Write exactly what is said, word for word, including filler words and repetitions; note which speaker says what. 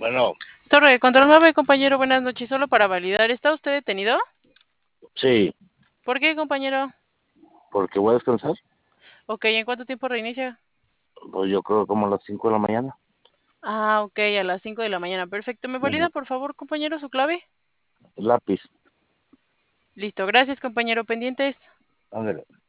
Speaker 1: Bueno,
Speaker 2: Torre de control nueve, compañero, buenas noches. Solo para validar, ¿está usted detenido?
Speaker 1: sí,
Speaker 2: ¿Por qué, compañero?
Speaker 1: porque voy a descansar.
Speaker 2: Ok, ¿en cuánto tiempo reinicia?
Speaker 1: Pues yo creo como a las cinco de la mañana.
Speaker 2: Ah, ok, a las cinco de la mañana. Perfecto. ¿Me valida,
Speaker 1: Ujú.
Speaker 2: por favor, compañero, su clave?
Speaker 1: Lápiz.
Speaker 2: Listo, gracias, compañero. Pendientes.
Speaker 1: Ándale.